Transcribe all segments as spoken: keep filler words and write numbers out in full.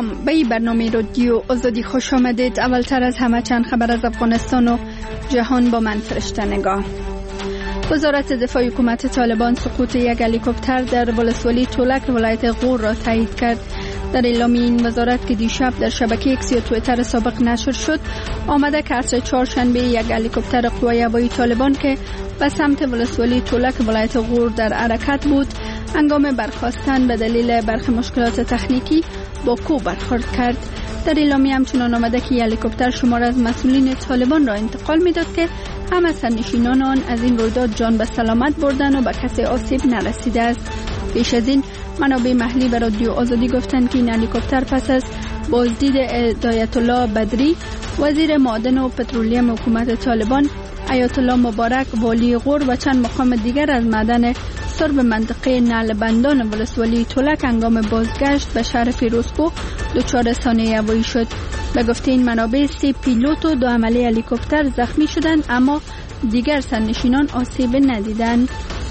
سلام، به این برنامه رادیو آزادی خوش آمدید. اولتر از همه چند خبر از افغانستان و جهان با من فرشته نگاه. وزارت دفاع حکومت طالبان سقوط یک هلیکوپتر در ولسوالی تولک ولایت غور را تایید کرد. در اعلامیه این وزارت که دیشب در شبکه ایکس یا توییتر سابق نشر شد، آمده که عصر چهارشنبه یک هلیکوپتر قوای هوایی طالبان که به سمت ولسوالی تولک ولایت غور در حرکت بود، هنگام برخاستن به دلیل برخی مشکلات تکنیکی با کوه برخورد کرد. در اعلامیه همچنان آمده که هلیکوپتر شمار از مسئولین طالبان را انتقال می‌داد که همه سرنشینان آن از این رویداد جان به سلامت بردن و به کسی آسیب نرسیده است. پیش از این منابع محلی به رادیو آزادی گفتند که این هلیکوپتر پس از بازدید آیت الله بدری وزیر معدن و پترولیم حکومت طالبان، آیت الله مبارک والی غور و چند مقام دیگر از معدن سرب منطقه نعلبندان ولسوالی تولک هنگام بازگشت به شهر فیروزکوه دچار رسانه هوایی شد. به گفته این منابع سه پیلوت و دو عمله هلیکوپتر زخمی شدند، اما دیگر سرنشینان آسیب ندیدند.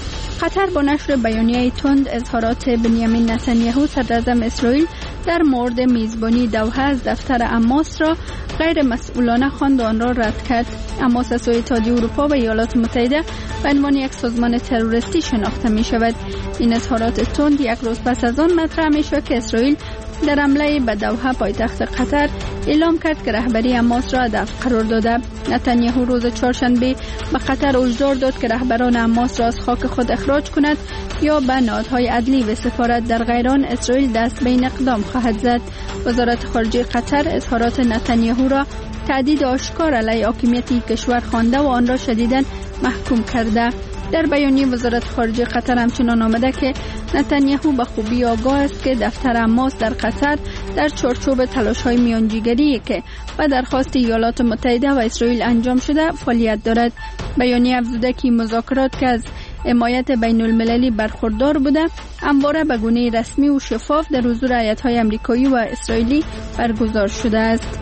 قطر با نشر بیانیه تند اظهارات بنیامین نتانیاهو صدراعظم اسرائیل در مورد میزبانی دوحه از دفتر اماس را غیر مسئولانه خواند و آن را رد کرد. اماس از سوی اتحادیه اروپا و ایالات متحده به عنوان یک سازمان تروریستی شناخته می شود. این اظهارات تند یک روز پس از آن مطرح می شود که اسرائیل در حمله به دوحه پایتخت قطر اعلام کرد که رهبری اماس را هدف قرار داده. نتانیاهو روز چهارشنبه به قطر هشدار داد که رهبران اماس را از خاک خود اخراج کند یا به نهادهای عدلی و سفارت، در غیر آن اسرائیل دست به این اقدام خواهد زد. وزارت خارجه قطر اظهارات نتانیاهو را تهدید آشکار علیه حاکمیت کشور خوانده و آن را شدیداً محکوم کرده. در بیانیه وزارت خارجه قطر همچنان آمده که نتانیاهو به خوبی آگاه است که دفتر اماس در قطر در چارچوب تلاش‌های میانجیگری که به درخواست ایالات متحده و اسرائیل انجام شده فعالیت دارد. بیانیه افزوده که مذاکرات که از حمایت بین المللی برخوردار بوده، همواره به گونه رسمی و شفاف در حضور هیئت‌های آمریکایی و اسرائیلی برگزار شده است.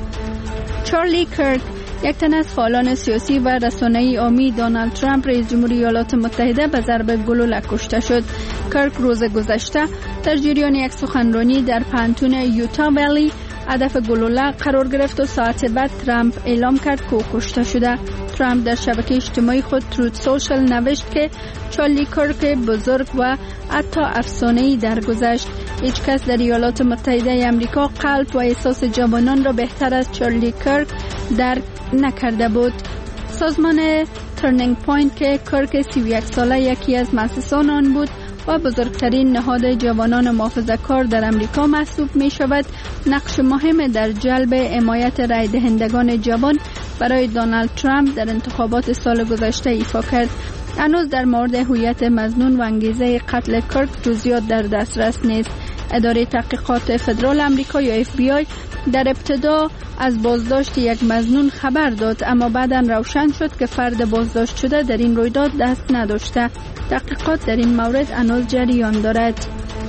چارلی کرک، یک تن از فعالان سیاسی و رسانه‌ای حامی دونالد ترامپ رئیس جمهور ایالات متحده به ضرب گلوله کشته شد. کرک روز گذشته در جریان یک سخنرانی در پانتون یوتا ولی هدف گلوله قرار گرفت و ساعت بعد ترامپ اعلام کرد که او کشته شده. ترامپ در شبکه اجتماعی خود تروت سوشل نوشت که چارلی کرک بزرگ و حتی افسانه‌ای درگذشت. هیچ کس در ایالات متحده آمریکا قلب و احساس جوانان را بهتر از چارلی کرک درک نکرده بود. سازمان ترنینگ پوینت که کرک سی و یک ساله یکی از مؤسسان آن بود و بزرگترین نهاد جوانان محافظه‌کار در امریکا محسوب می شود، نقش مهم در جلب حمایت رای دهندگان جوان برای دونالد ترامپ در انتخابات سال گذشته ایفا کرد. هنوز در مورد هویت مظنون و انگیزه قتل کرک جزئیات در دسترس نیست. اداره تحقیقات فدرال آمریکا یا اف بی آی در ابتدا از بازداشت یک مظنون خبر داد، اما بعداً روشن شد که فرد بازداشت شده در این رویداد دست نداشته. تحقیقات در این مورد هنوز جریان دارد.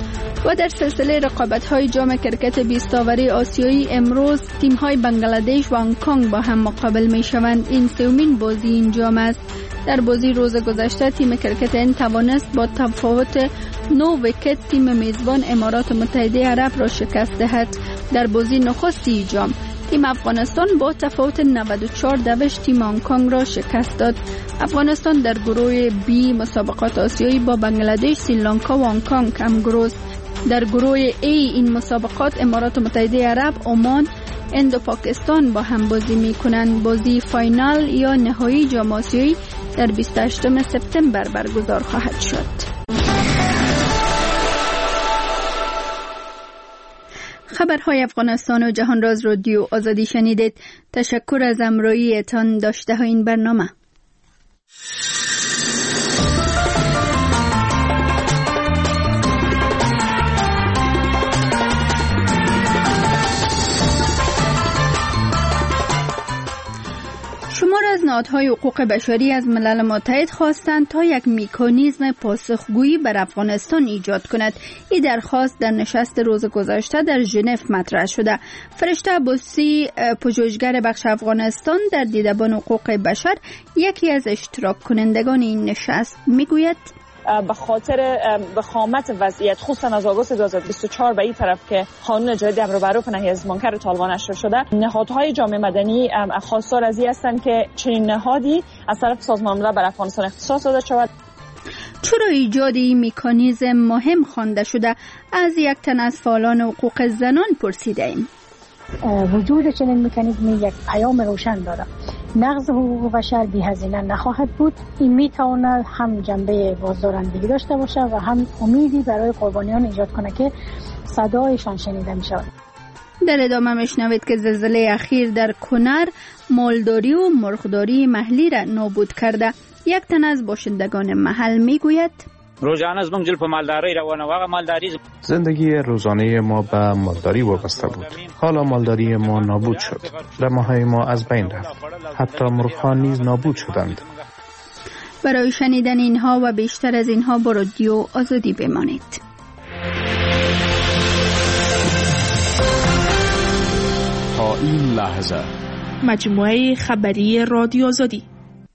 و در سلسله رقابت‌های جام کرکت بیست آوری آسیایی امروز تیم‌های بنگلادش و هنگ کنگ با هم مقابل می‌شوند. این سومین بازی این جام است. در بازی روز گذشته تیم کرکت هند توانست با تفاوت نه ویکت تیم میزبان امارات متحده عرب را شکست دهد. در بازی نخستی جام تیم افغانستان با تفاوت نود و چهار دوش تیم هنگ کنگ را شکست داد. افغانستان در گروه بی مسابقات آسیایی با بنگلادش، سریلانکا و هنگ کنگ هم گروه است. در گروه ای این مسابقات امارات متحده عرب، عمان، هند و پاکستان با هم بازی می کنند. بازی فاینال یا نهایی جام آسیایی در بیست و هشتم سپتامبر برگزار خواهد شد. خبرهای افغانستان و جهان را از رادیو آزادی شنیدید. تشکر از همراهیتان. داشته های این برنامه. شمار از نهادهای حقوق بشری از ملل متحد خواستند تا یک مکانیزم پاسخگویی بر افغانستان ایجاد کند. این درخواست در نشست روز گذشته در ژنو مطرح شده. فرشته عباسی، پژوهشگر بخش افغانستان در دیدبان حقوق بشر، یکی از اشتراک کنندگان این نشست، میگوید: به خاطر وخامت وضعیت خصوصا از آگوست دو هزار و بیست و چهار به این طرف که قانون جدید امر به معروف و نهی از منکر طالبان نشر شده، نهادهای جامعه مدنی خواستار از این هستند که چنین نهادی از طرف سازمان ملل بر افغانستان اختصاص داده شود. چرا ایجاد این مکانیزم مهم خوانده شده؟ از یک تن از فعالان حقوق زنان پرسیده ایم. وجود چنین مکانیزمی یک پیام روشن داره. نقض حقوق بشر بی هزینه نخواهد بود. این میتواند هم جنبه بازدارندگی داشته باشه و هم امیدی برای قربانیان ایجاد کنه که صدایشان شنیده می شود. در ادامه میشنوید که زلزله اخیر در کنر مالداری و مرغداری محلی را نابود کرده. یک تن از باشندگان محل میگوید روزانه زمون جل په مالداری روانه واغه مالداری زندگی روزانه ما به مالداری وابسته بود. حالا مالداری ما نابود شد. دماهای ما از بین رفت. حتی مرغ‌ها نیز نابود شدند. برای شنیدن اینها و بیشتر از اینها با رادیو آزادی بمانید. تا این لحظه مجموعه خبری رادیو آزادی.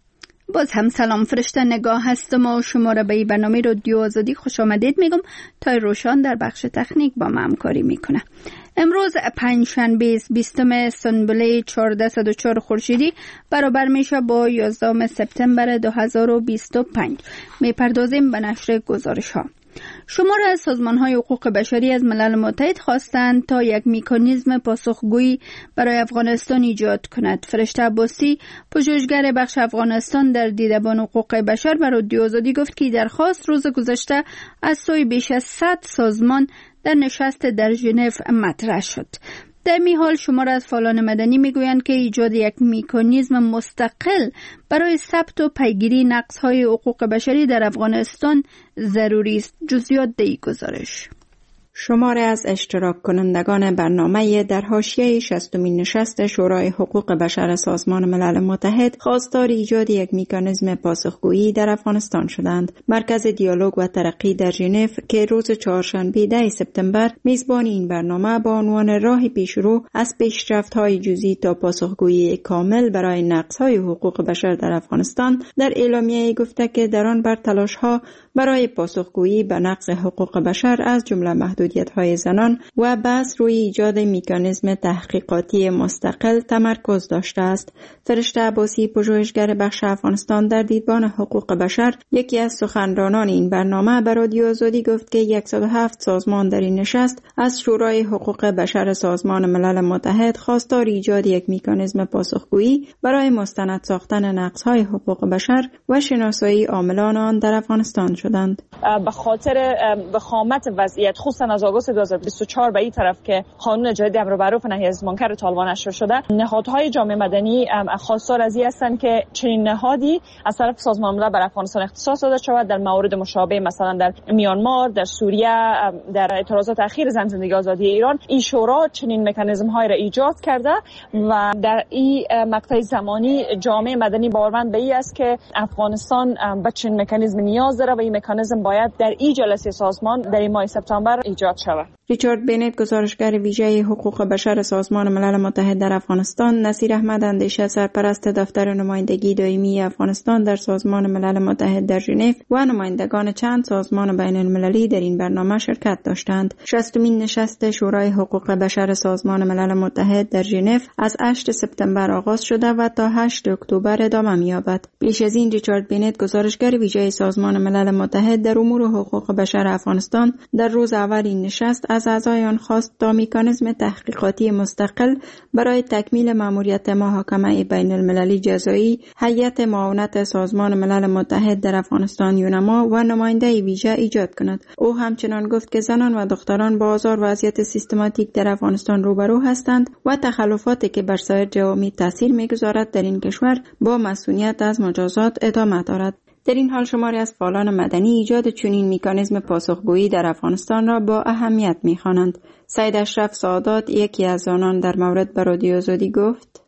باز هم سلام، فرشته نگاه هستم و شما را به این برنامه رادیو آزادی خوش آمدید میگم. تا روشان در بخش تکنیک با ما همکاری میکنه. امروز پنجشنبه بیستم سنبله چهارصد و چهار خورشیدی برابر میشه با یازدهم سپتامبر دو هزار و بیست و پنج. میپردازیم به نشر گزارش ها. شمار از سازمان‌های حقوق بشری از ملل متحد خواستند تا یک مکانیزم پاسخگویی برای افغانستان ایجاد کند. فرشته عباسی، پژوهشگر بخش افغانستان در دیدبان حقوق بشر، بر رادیو آزادی گفت که درخواست روز گذشته از سوی بیش از صد سازمان در نشست در ژنو مطرح شد. در می حال شمار از فعالان مدنی میگویند که ایجاد یک مکانیزم مستقل برای ثبت و پیگیری نقض‌های حقوق بشری در افغانستان ضروری است. جزئیات در این گزارش. شماری از اشتراک کنندگان برنامه در حاشیه شصتمین نشست شورای حقوق بشر سازمان ملل متحد خواستار ایجاد یک مکانیزم پاسخگویی در افغانستان شدند. مرکز دیالوگ و ترقی در ژنو که روز چهارشنبه ده سپتامبر میزبان این برنامه با عنوان راه پیشرو از پیشرفت‌های جزئی تا پاسخگویی کامل برای نقض‌های حقوق بشر در افغانستان در اعلامیه گفته که در آن بر تلاش‌ها برای پاسخگویی به نقض حقوق بشر از جمله محدودیت‌های زنان و بحث روی ایجاد مکانیزم تحقیقاتی مستقل تمرکز داشته است. فرشته عباسی، پژوهشگر بخش افغانستان در دیدبان حقوق بشر، یکی از سخنرانان این برنامه، به رادیو آزادی گفت که صد و هفت سازمان در این نشست از شورای حقوق بشر سازمان ملل متحد خواستار ایجاد یک مکانیزم پاسخگویی برای مستند ساختن نقض‌های حقوق بشر و شناسایی عاملان آن در افغانستان شدند. به خاطر وخامت وضعیت خصوصا از آگوست دو هزار و بیست و چهار به این طرف که قانون جدید امر به معروف و نهی از منکر طالبان نشر شده، نهادهای جامعه مدنی خواستار از این هستند که چنین نهادی از طرف سازمان ملل بر افغانستان اختصاص داده شود در موارد مشابه، مثلا در میانمار، در سوریه، در اعتراضات اخیر زن زندگی آزادی ایران. این شورا چنین مکانیزم های را ایجاد کرده و در این مقطع زمانی جامعه مدنی باورمند به این است که افغانستان به چنین مکانیزم نیاز داره و این مکانیزم باید در این جلسه سازمان در این ماه سپتامبر ایجاد شود. ریچارد بنت، گزارشگر ویژه حقوق بشر سازمان ملل متحد در افغانستان، نصیر احمد اندیشه، سرپرست دفتر نمایندگی دائمی افغانستان در سازمان ملل متحد در ژنو و نمایندگان چند سازمان بین المللی در این برنامه شرکت داشتند. شصتمین نشست شورای حقوق بشر سازمان ملل متحد در ژنو از هشتم سپتامبر آغاز شده و تا هشتم اکتبر ادامه می‌یابد. پیش از این ریچارد بنت، گزارشگر ویژه سازمان ملل متحد در امور حقوق بشر افغانستان، در روز اول این نشست از اعضای آن خواست تا مکانیزم تحقیقاتی مستقل برای تکمیل مأموریت محاکمه بین المللی جزایی، هیئت معاونت سازمان ملل متحد در افغانستان یونما و نماینده ویژه ایجاد کند. او همچنان گفت که زنان و دختران با آزار و اذیت سیستماتیک در افغانستان روبرو هستند و تخلفاتی که بر سایر جوامع تاثیر می‌گذارد در این کشور با مسئولیت از مجازات ادامه دارد. در این حال شماری از فعالان مدنی ایجاد چنین مکانیزم پاسخگویی در افغانستان را با اهمیت می‌خوانند. سید اشرف سادات، یکی از آنان، در مورد به رادیو آزادی گفت: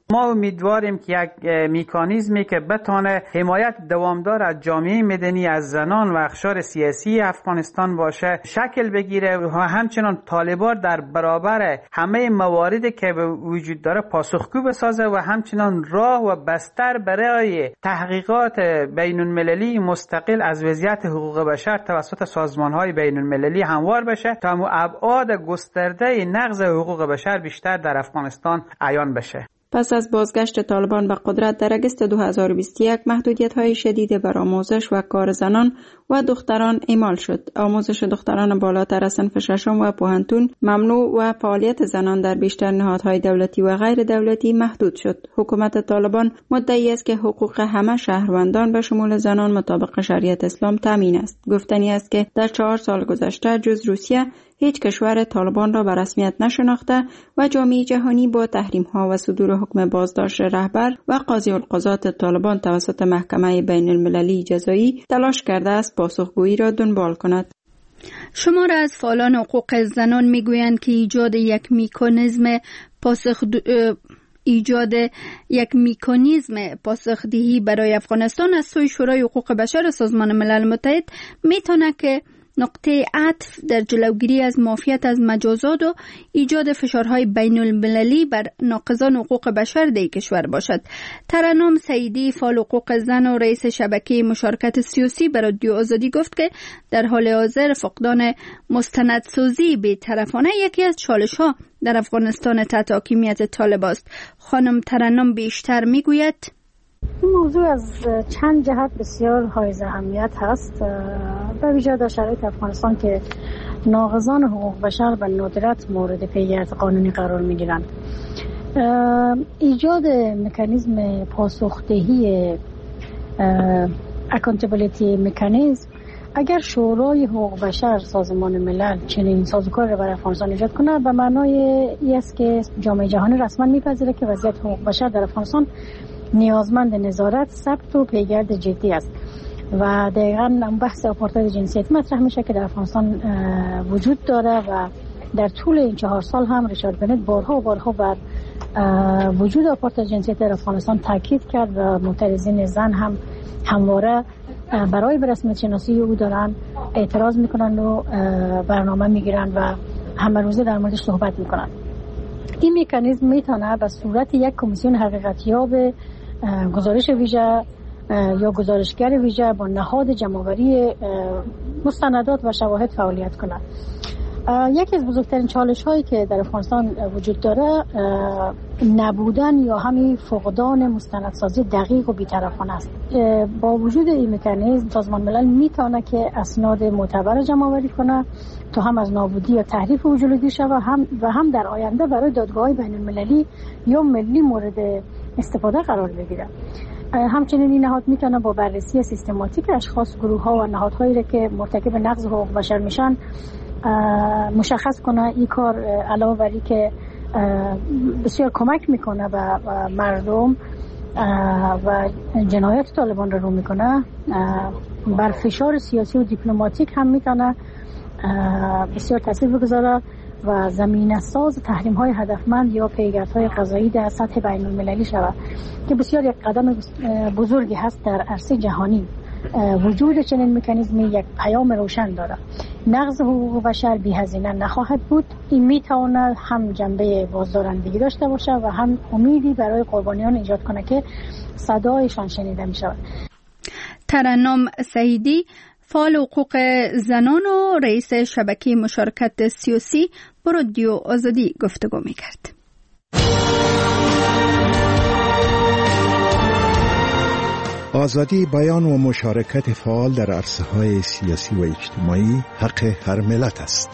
ما امیدواریم که یک مکانیزمی که بتونه حمایت دوامدار از جامعه مدنی، از زنان و اقشار سیاسی افغانستان باشه شکل بگیره و همچنان طالبان در برابر همه مواردی که وجود داره پاسخگو بسازه و همچنان راه و بستر برای تحقیقات بین المللی مستقل از وضعیت حقوق بشر توسط سازمان‌های بین المللی هموار بشه تا ابعاد گسترده نقض حقوق بشر بیشتر در افغانستان عیان بشه. پس از بازگشت طالبان به قدرت در اگست دو هزار و بیست و یک محدودیت‌های شدید بر آموزش و کار زنان و دختران اعمال شد. آموزش دختران بالاتر از صنف ششم و پوهنتون ممنوع و فعالیت زنان در بیشتر نهادهای دولتی و غیر دولتی محدود شد. حکومت طالبان مدعی است که حقوق همه شهروندان به شمول زنان مطابق شریعت اسلام تامین است. گفتنی است که در چهار سال گذشته جز روسیه هیچ کشور طالبان را به رسمیت نشناخته و جامعه جهانی با تحریم‌ها و صدور حکم بازداشت رهبر و قاضی القضات طالبان توسط محکمه بین المللی جزایی تلاش کرده است پاسخگویی را دنبال کند. شمار از فعالان حقوق زنان میگویند که ایجاد یک مکانیزم پاسخ ایجاد یک مکانیزم پاسخدهی برای افغانستان از سوی شورای حقوق بشر سازمان ملل متحد میتونه که نقطه عطف در جلوگیری از معافیت از مجازات و ایجاد فشارهای بین المللی بر ناقضان حقوق بشر در کشور باشد. ترنم سعیدی، فعال حقوق زن و رئیس شبکه مشارکت سیاسی بر رادیو آزادی گفت که در حال حاضر فقدان مستندسازی بی‌طرفانه یکی از چالش‌ها در افغانستان تحت حاکمیت طالبان است. خانم ترنم بیشتر میگوید این موضوع از چند جهت بسیار حائز اهمیت هست، به ویژه در شرایط افغانستان که ناقضان حقوق بشر به ندرت مورد پیگرد قانونی قرار می گیرند. ایجاد مکانیزم پاسخدهی اکانتیبلیتی مکانیزم اگر شورای حقوق بشر سازمان ملل چنین سازوکار را برای افغانستان ایجاد کنه به معنای این است که جامعه جهانی رسما میپذیره که وضعیت حقوق بشر در افغانستان نیازمند نظارت، ثبت و پیگرد جدی است و دقیقاً بحث آپارتاید جنسیتی مطرح میشه که در افغانستان وجود داره و در طول این چهار سال هم ریچارد بنت بارها و بارها بر وجود آپارتاید جنسیتی در افغانستان تاکید کرد و معترضین زن هم همواره برای به رسمیت شناسی او دارن اعتراض میکنن و برنامه میگیرن و همه روزه در موردش صحبت میکنن. این مکانیزم میتونه به صورت یک کمیسیون حقیقتیاب گزارش ویژه یا گزارشگر ویژه با نهاد جمع‌آوری مستندات و شواهد فعالیت کنه. یکی از بزرگترین چالش هایی که در افغانستان وجود داره نبودن یا همین فقدان مستندسازی دقیق و بی‌طرفانه است. با وجود این مکانیزم سازمان ملل میتونه که اسناد معتبر جمع‌آوری کنه تا هم از نابودی یا تحریف او جلوگیری شود و هم و هم در آینده برای دادگاه‌های بین‌المللی یا ملی مورد استفاده قرار بگیره. همچنین این نهاد میتونه با بررسی سیستماتیک اشخاص، گروه‌ها و نهادهایی را که مرتکب نقض حقوق بشر میشن مشخص کنه. این کار علاوه بر این که بسیار کمک میکنه به مردم و جنایت طالبان رو رو میکنه، بر فشار سیاسی و دیپلماتیک هم میتونه بسیار تاثیر بگذاره و زمینه ساز تحریم های هدفمند یا پیگردهای قضایی در سطح بین المللی شود که بسیار یک قدم بزرگی هست در عرصه جهانی. وجود چنین مکانیزمی یک پیام روشن داره: نقض حقوق بشر بی‌هزینه نخواهد بود. این میتونه هم جنبه بازدارندگی داشته باشه و هم امیدی برای قربانیان ایجاد کنه که صدایشان شنیده می شود. ترنم سعیدی، فعال حقوق زنان و رئیس شبکه مشارکت سیاسی با رادیو آزادی گفتگو می کرد. آزادی بیان و مشارکت فعال در عرصه‌های سیاسی و اجتماعی حق هر ملت است.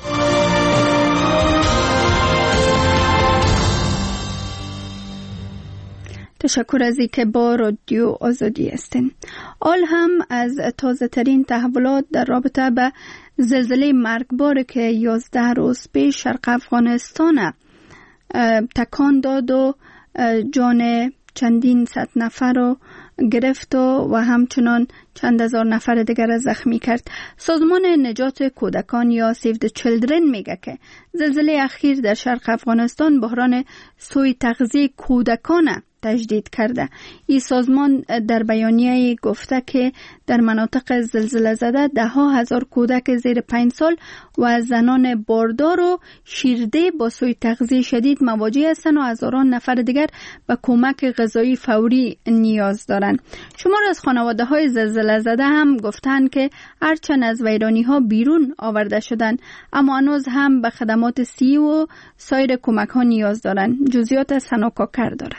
تشکر از اینکه با رادیو آزادی هستین. آل هم از تازه ترین تحولات در رابطه به زلزله مرگباری که یازده روز پیش شرق افغانستان تکان داد و جان چندین صد نفر رو گرفت و, و همچنان چند هزار نفر دیگر را زخمی کرد. سازمان نجات کودکان یا سیو د چیلدرن میگه که زلزله اخیر در شرق افغانستان بحران سوء تغذیه کودکان تجدید کرده. این سازمان در بیانیه گفته که در مناطق زلزله زده ده ها هزار کودک زیر پنج سال و زنان باردار و شیرده با سوء تغذیه شدید مواجه هستند و هزاران نفر دیگر به کمک غذایی فوری نیاز دارند. شمار از خانواده های زلزله زده هم گفتند که هرچند از ویرانی ها بیرون آورده شدند اما هنوز هم به خدمات صحی و سایر کمک ها نیاز دارند. جزئیات سنا کاکر داره.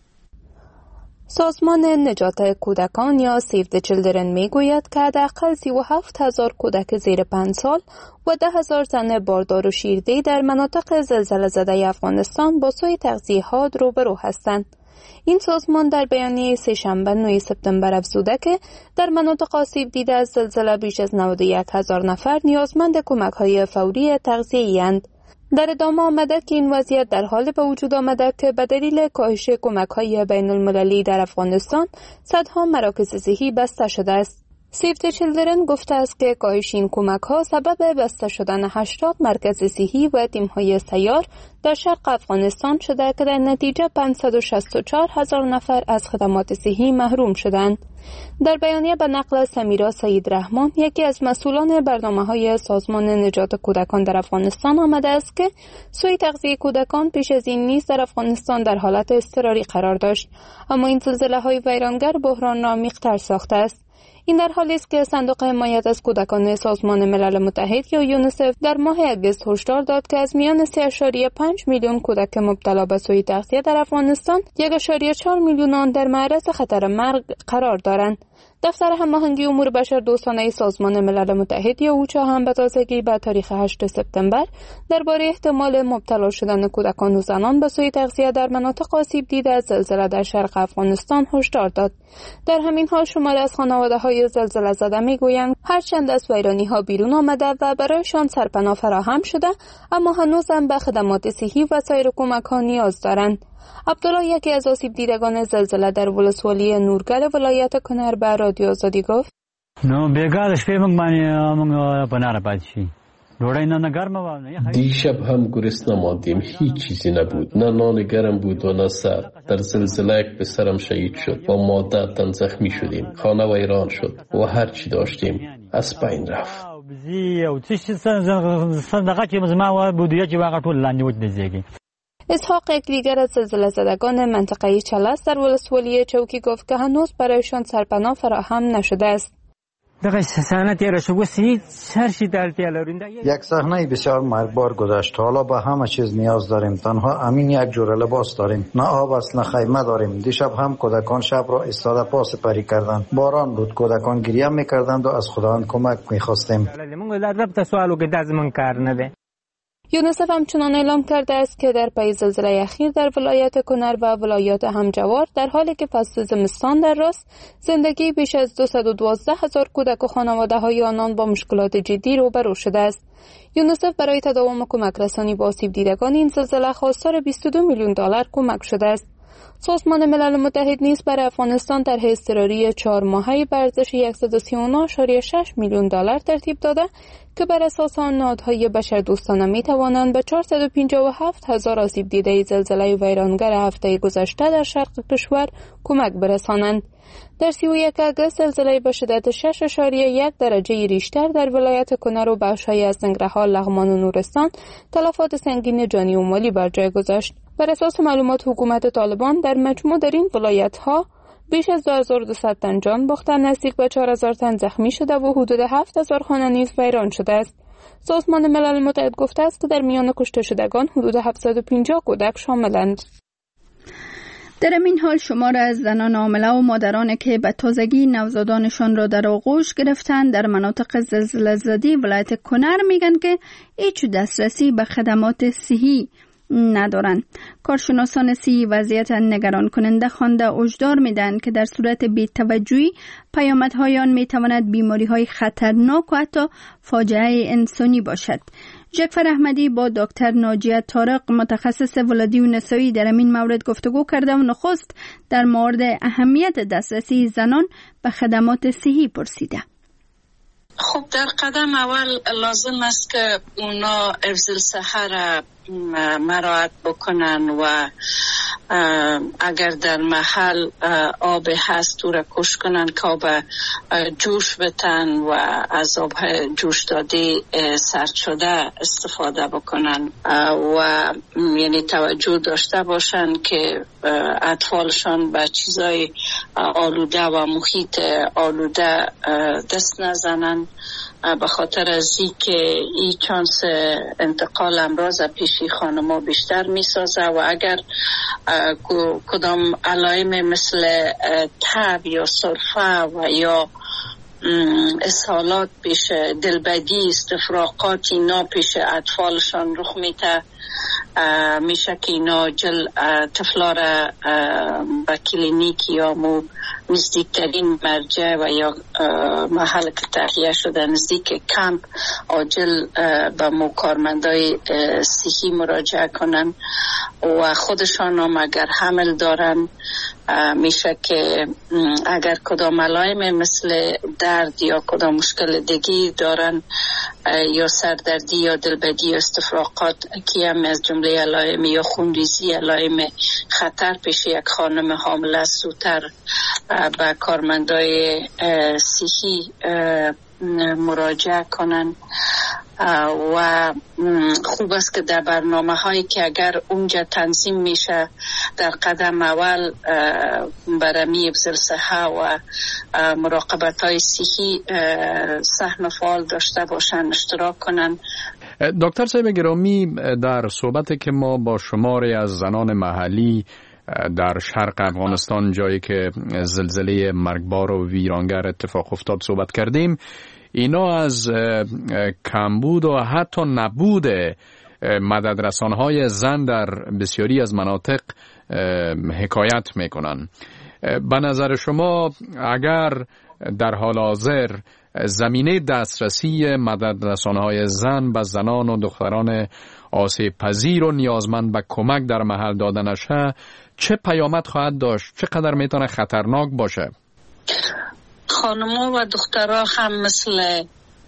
سازمان نجات کودکان یا سیو د چیلدرن می گوید که حداقل سی و هفت هزار کودک زیر پنج سال و ده هزار زن باردار و شیرده در مناطق زلزله زده افغانستان با سوء تغذیه ها روبرو هستند. این سازمان در بیانیه سه شنبه نه سپتامبر افزوده که در مناطق آسیب دیده از زلزله بیش از نود و یک هزار نفر نیازمند کمک های فوری تغذیه‌ای اند. در ادامه آمده که این وضعیت در حال به وجود آمده که به دلیل کاهش کمک‌های بین المللی در افغانستان صدها مراکز صحی بسته شده است. سیو د چیلدرن گفته است که کاهش این کمک‌ها سبب بسته شدن هشتاد مرکز صحی و تیم‌های سیار در شرق افغانستان شده که در نتیجه پانصد و شصت و چهار هزار نفر از خدمات صحی محروم شدند. در بیانیه به نقل سمیرا سید رحمان یکی از مسئولان برنامه‌های سازمان نجات کودکان در افغانستان آمده است که سوء تغذیه کودکان پیش از این نیز در افغانستان در حالت اضطراری قرار داشت، اما این زلزله‌های ویرانگر بحران را عمیق‌تر ساخته است. این در حالی است که صندوق حمایت از کودکان سازمان ملل متحد یا یونیسف در ماه اگست هشدار داد که از میان سه ممیز پنج میلیون کودک مبتلا به سوء تغذیه در افغانستان یک ممیز چهار میلیون آن در معرض خطر مرگ قرار دارند. دفتر هماهنگی امور بشر دوستانه سازمان ملل متحد یا اوچا هم به تازگی به تاریخ هشتم سپتامبر درباره احتمال مبتلا شدن کودکان و زنان به سوء تغذیه در مناطق آسیب دیده از زلزله در شرق افغانستان هشدار داد. در همین حال شماری از خانواده‌های زلزله زده میگویند هرچند از ویرانی‌ها بیرون آمده و برایشان سرپناه فراهم شده اما هنوز هم به خدمات صحی و سایر کمک‌ها نیاز دارند. عبدالله یکی از آسیب دیدگان زلزله در ولسوالی نورگل ولایت کنر به رادیو آزادی گفت: نو بیگا شپې موږ باندې موږ په ناره پاتې شي. ډوډۍ نه ګرمه و. دیشب هم گرسنه ماندیم، هیچ چیزی نبود، نه نان گرم بود و نه سر. در زلزله یک پسرم شهید شد و ماده تن زخمی شدیم. خانه ویران شد و هر چی داشتیم از بین رفت. بزی او څه صدقه چې مزما و بودیه چې واقع ټول لاندې وځيږي. اسحاق یک دیگر از زلزله زدگان منطقه چلس در ولسوالی چوکی گفت که هنوز برایشان سرپناه فراهم نشده است. یک صحنه بسیار مرگبار گذشت. حالا به همه چیز نیاز داریم. تنها امین یک جور لباس داریم. نه آب است نه خیمه داریم. دیشب هم کودکان شب را ایستاده پا سپری کردند. باران بود. کودکان گریه میکردند و از خداوند کمک میخواستیم. یونیسف همچنان اعلام کرده است که در پی زلزله اخیر در ولایت کنر و ولایات همجوار در حالی که فصل زمستان در راست، زندگی بیش از دویست و دوازده هزار کودک و خانواده‌های آنان با مشکلات جدی روبرو شده است. یونیسف برای تداوم کمک رسانی به آسیب دیدگان این زلزله خواستار بیست و دو میلیون دلار کمک شده است. سازمان ملل متحد نیز برای افغانستان طرح اضطراری چهار ماهه به ارزش صد و سی و نه ممیز شش میلیون دلار ترتیب داده که بر اساس آن نهادهای بشردوستانه می توانند به چهارصد و پنجاه و هفت هزار آسیب دیده زلزله ویرانگر هفته گذشته در شرق کشور کمک برسانند. در سی و یک آگوست زلزله به شدت شش ممیز یک درجه ریشتر در ولایت کنر و بخش‌هایی از ننگرهار، لغمان و نورستان تلفات سنگین جانی و مالی بر جای گذاشت. بر اساس معلومات حکومت طالبان در مجموع در این ولایت‌ها بیش از دو هزار و دویست تن جان باختن، نزدیک به چهار هزار تن زخمی شده و حدود هفت هزار خانه نیز ویران شده است. سازمان ملل متحد گفته است که در میان کشته شدگان حدود هفتصد و پنجاه کودک شاملند. در این حال شمار از زنان حامله و مادران که به تازگی نوزادانشان را در آغوش گرفتند در مناطق زلزله زده ولایت کنر میگن که هیچ دسترسی به خدمات صحی ندارند. کارشناسان صحی وضعیت نگران کننده خوانده هشدار میدن که در صورت بی‌توجهی پیامدهای آن میتواند بیماری‌های خطرناک و حتی فاجعه انسانی باشد. جعفر احمدی با دکتر ناجیه طارق متخصص ولادی و نسایی در این مورد گفتگو کرده و نخست در مورد اهمیت دسترسی زنان به خدمات صحی پرسیده. خب در قدم اول لازم است که اونا حفظ الصحه را مراعات بکنن و اگر در محل آب هست او را کش کنن که آب جوش بتن و از آب جوش داده سرد شده استفاده بکنن و یعنی توجه داشته باشن که اطفالشان به چیزای آلوده و محیط آلوده دست نزنن، به خاطر از این که این چانس انتقال امراض پیشی خانما بیشتر می سازه و اگر کدام علائم مثل تب یا سرفه و یا اسهالات پیش دلبدی استفراغات اینا پیش اطفالشان رخ میده، میشه که اینا جل طفلا را به کلینیک یا مو نزدیکترین مرجع و یا محل که تهیه شده نزدیک کمپ عاجل به مو کارمندای صحی مراجعه کنن و خودشان هم اگر حمل دارن میشه که اگر کدام علائم مثل درد یا کدام مشکل دیگی دارن یا سردردی یا دلبدی یا استفراغات که هم از جمله علائم یا خونریزی علائم خطر پیش یک خانم حامله زودتر به کارمندای صحی مراجعه کنن و خوب است که در برنامه هایی که اگر اونجا تنظیم میشه در قدم اول برمی افضل صحه و مراقبت های صحی سهم فعال داشته باشن، اشتراک کنن. دکتر صاحب گرامی، در صحبت که ما با شماری از زنان محلی در شرق افغانستان جایی که زلزله مرگبار و ویرانگر اتفاق افتاد صحبت کردیم، اینا از کمبود و حتی نبود مددرسان‌های زن در بسیاری از مناطق حکایت میکنن. به نظر شما اگر در حال حاضر زمینه دسترسی مددرسان‌های زن به زنان و دختران آسیب پذیر و نیازمند به کمک در محل دادنشه چه پیامد خواهد داشت؟ چقدر میتونه خطرناک باشه؟ خانم‌ها و دخترها هم مثل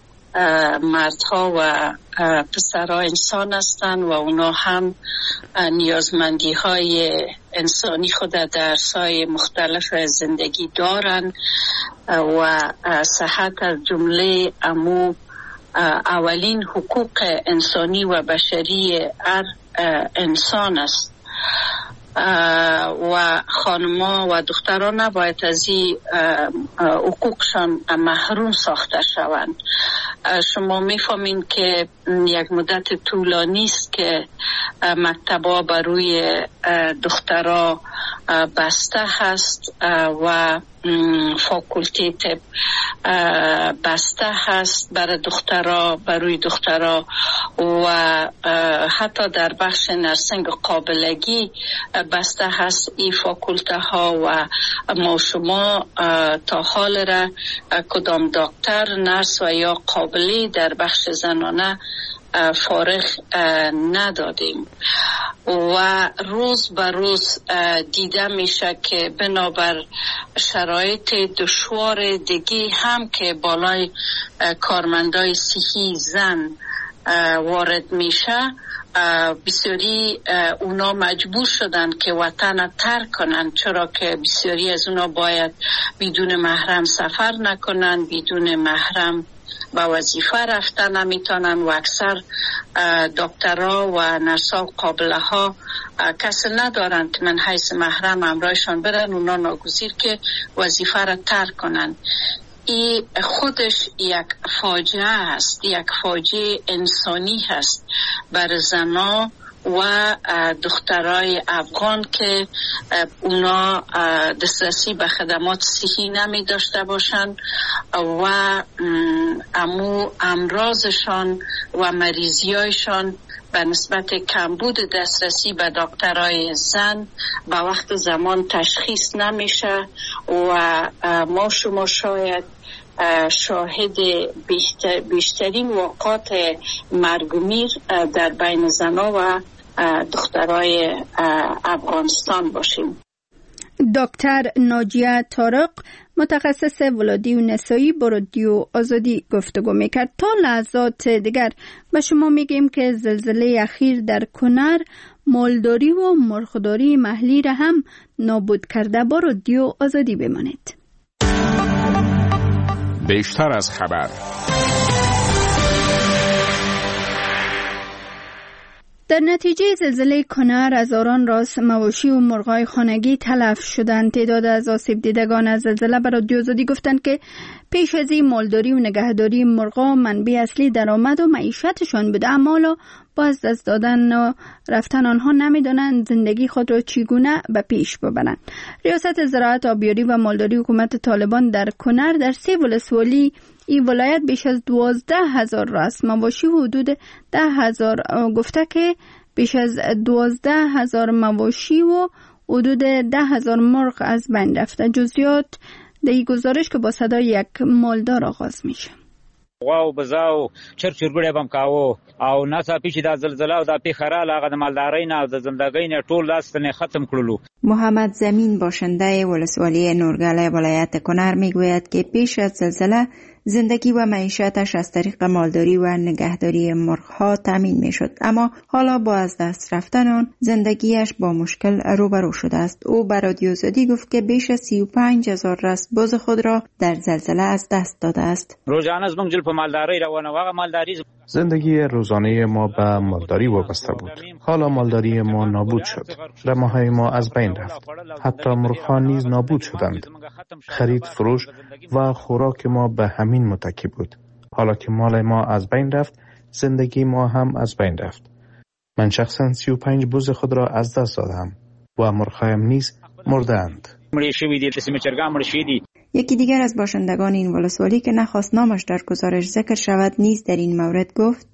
مردها و پسرها انسان هستند و اونا هم نیازمندی های انسانی خود در سای مختلف زندگی دارن و صحت از جمله امو اولین حقوق انسانی و بشری هر انسان است و خانما و دختران نباید از این حقوقشان محروم ساخته شوند. شما میفهمین که یک مدت طولانی است که مکتبا برای دخترها بسته هست و فاکولته طب بسته هست برای دخترها برای دخترها و حتی در بخش نرسنگ قابلگی بسته هست این فاکولته ها و ما شما تا حال را کدام دکتر نرس و یا قابلی در بخش زنانه فارغ ندادیم و روز به روز دیده میشه که بنابر شرایط دشوار دیگه هم که بالای کارمندای صحی زن وارد میشه، بسیاری اونا مجبور شدن که وطن ترک کنن، چرا که بسیاری از اونا باید بدون محرم سفر نکنن، بدون محرم با وظیفه رفتن نمیتونن و اکثر دکترها و نرسا و قابله ها کسی ندارن که من حیث محرم همراهشان برن، اونا ناگزیر که وظیفه را ترک کنن. این خودش یک فاجعه است، یک فاجعه انسانی هست بر زنا و دخترای افغان که اونا دسترسی به خدمات صحی نمی داشته باشند و امو امراضشان و مریضیایشان به نسبت کمبود دسترسی به دکترای زن به وقت زمان تشخیص نمیشه و ما شما شاید شاهد بیشتر بیشترین واقعات مرگ و میر در بین زنها و دخترای افغانستان باشیم. دکتر ناجیه طارق، متخصص ولادی و نسایی با رادیو آزادی گفتگو میکرد. تا لحظات دیگر به شما میگیم که زلزله اخیر در کنر مالداری و مرغداری محلی را هم نابود کرده. با رادیو آزادی بمانید. بیشتر از خبر. در نتیجه زلزله کنر هزاران راس مواشی و مرغای خانگی تلف شدند. تعداد از آسیب دیدگان از زلزله به رادیو آزادی گفتند که پیش از این مالداری و نگهداری مرغا منبع اصلی درآمد و معیشتشان بوده، اما حالا با از دست دادن و رفتن آنها نمیدانند زندگی خود را چگونه به پیش ببرند. ریاست زراعت، آبیاری و مالداری حکومت طالبان در کنر در سه ولسوالی این ولایت بیش از دوازده هزار راس مواشی و حدود ده هزار گفته که بیش از دوازده هزار مواشی و حدود ده هزار مرغ از بین رفته. جزئیات در این گزارش که با صدای یک مالدار آغاز میشه. واو بزاو چر چرګړې بم کاوه او ناڅاپي چې دا زلزلہ او دا پیخره لاغه د مالدارۍ نه د زندګۍ نه ټول لاس نه ختم کړلو. محمد زمین باشنده ولسوالی نورگل ولایت کنر میگوید که پیش از زلزله زندگی و معیشتش از طریق مالداری و نگهداری مرغ‌ها تامین میشد، اما حالا با از دست رفتن آن زندگیش با مشکل روبرو شده است. او به رادیو آزادی گفت که بیش از سی و پنج هزار راس بز خود را در زلزله از دست داده است. روزانه از منجل په مالداری روانه واغه مالداری زندگی روزانه ما به مالداری وابسته بود. حالا مالداری ما نابود شد. رمه‌های ما از بین رفت. حتی مرغ‌ها نیز نابود شدند. خرید، فروش و خوراک ما به همین متکی بود. حالا که مال ما از بین رفت، زندگی ما هم از بین رفت. من شخصا سی و پنج بز خود را از دست دادم و مرغ‌هایم نیز مردند. یکی دیگر از باشندگان این ولسوالی که نخواست نامش در گزارش ذکر شود نیز در این مورد گفت: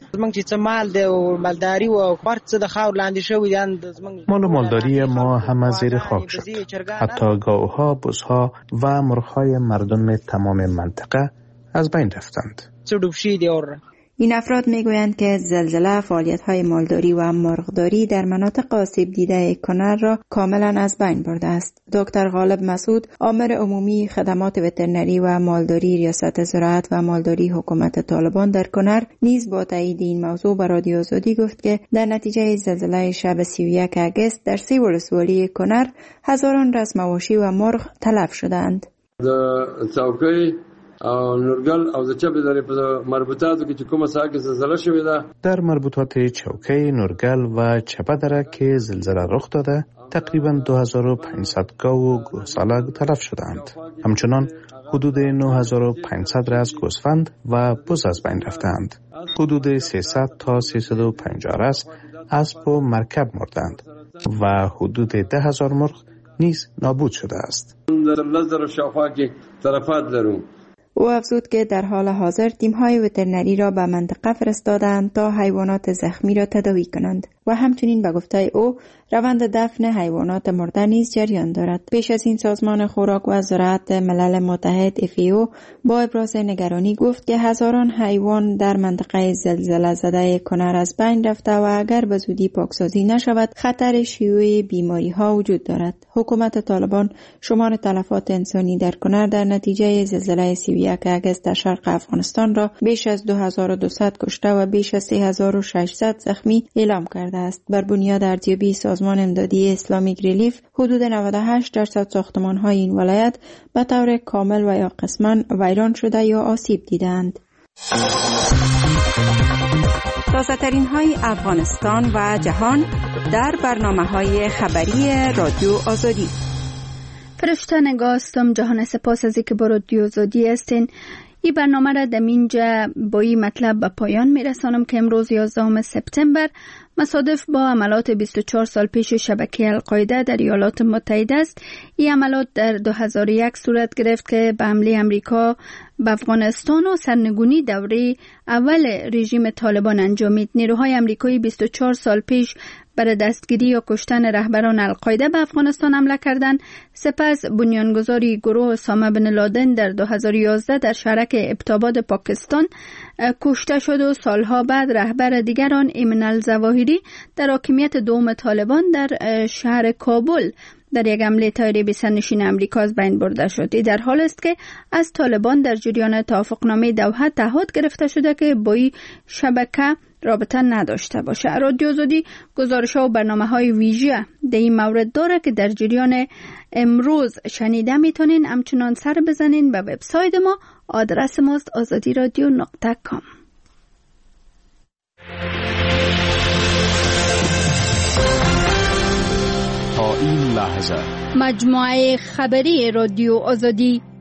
مال و مالداری ما همه زیر خاک شد. حتی گاوها، بزها و مرغ‌های مردم تمام منطقه از بین رفتند. این افراد میگویند که زلزله فعالیت‌های مالداری و مرغداری در مناطق آسیب دیده کنر را کاملا از بین برده است. دکتر غالب مسعود، آمر عمومی خدمات وترنری و مالداری ریاست زراعت و مالداری حکومت طالبان در کنر، نیز با تایید این موضوع به رادیو آزادی گفت که در نتیجه زلزله شب سی و یک اگست در سه ولسوالی کنر هزاران راس مواشی و مرغ تلف شدند. او نورګل او د چبې درې په مربوطاتو کې چې کومه ساحه کې زلزله شوې ده، در مربوطات چوکۍ نورګل و چپه دره که زلزله رخ داده تقریبا دو هزار و پانصد گاو و گوساله تلف شدند. همچنان حدود نه هزار و پانصد راس گوسفند و بز از بین رفتند. حدود سیصد تا سیصد و پنجاه راس اسب و مرکب مردند و حدود ده هزار مرغ نیز نابود شده است. در لزر شاوخوا کې طرفات لرو. او افزود که در حال حاضر تیم‌های وترنری را به منطقه فرستادند تا حیوانات زخمی را تداوی کنند و همچنین به گفته او روند دفن حیوانات مرده نیز جریان دارد. پیش از این سازمان خوراک و زراعت ملل متحد اف ای او با ابراز نگرانی گفت که هزاران حیوان در منطقه زلزله زده کنر از بین رفته و اگر به زودی پاکسازی نشود خطر شیوع بیماری ها وجود دارد. حکومت طالبان شمار تلفات انسانی در کنر در نتیجه زلزله سی و یک اگست در شرق افغانستان را بیش از دو هزار و دویست کشته و بیش از سه هزار و ششصد زخمی اعلام کرده است. بر بنیاد ارزیابی سازمان امدادی اسلامیک ریلیف، حدود نود و هشت درصد ساختمان‌های این ولایت به طور کامل و یا قسماً ویران شده یا آسیب دیدند. تازه‌ترین های افغانستان و جهان در برنامه‌های خبری رادیو آزادی. فرشته نگاه هستم. جهان سپاس از اینکه با رادیو آزادی هستین. این برنامه را در اینجا با این مطلب به پایان میرسانم که امروز یازدهم سپتامبر مصادف با عملات بیست و چهار سال پیش شبکه القاعده در ایالات متحده است. این عملات در دو هزار و یک صورت گرفت که به حمله امریکا به افغانستان و سرنگونی دوره اول رژیم طالبان انجامید. نیروهای امریکایی بیست و چهار سال پیش برای دستگیری یا کشتن رهبران القاعده به افغانستان حمله کردند. سپس بنیانگذاری گروه اسامه بن لادن در دو هزار و یازده در شهرک ابتاباد پاکستان کشته شد و سالها بعد رهبر دیگر آن ایمن الظواهری در حاکمیت دوم طالبان در شهر کابل در یک حمله تایری سرنشین امریکا از بین برده شد. در حال است که از طالبان در جریان توافقنامه دوحه تعهد گرفته شده که با این شبکه رابطه نداشته باشه. رادیو آزادی گزارش‌ها و برنامه‌های ویژه در این مورد داره که در جریان امروز شنیده میتونین. همچنان سر بزنین به وبسایت ما، آدرس ماست آزادی رادیو نقطه کام. تا این لحظه مجموعه خبری رادیو آزادی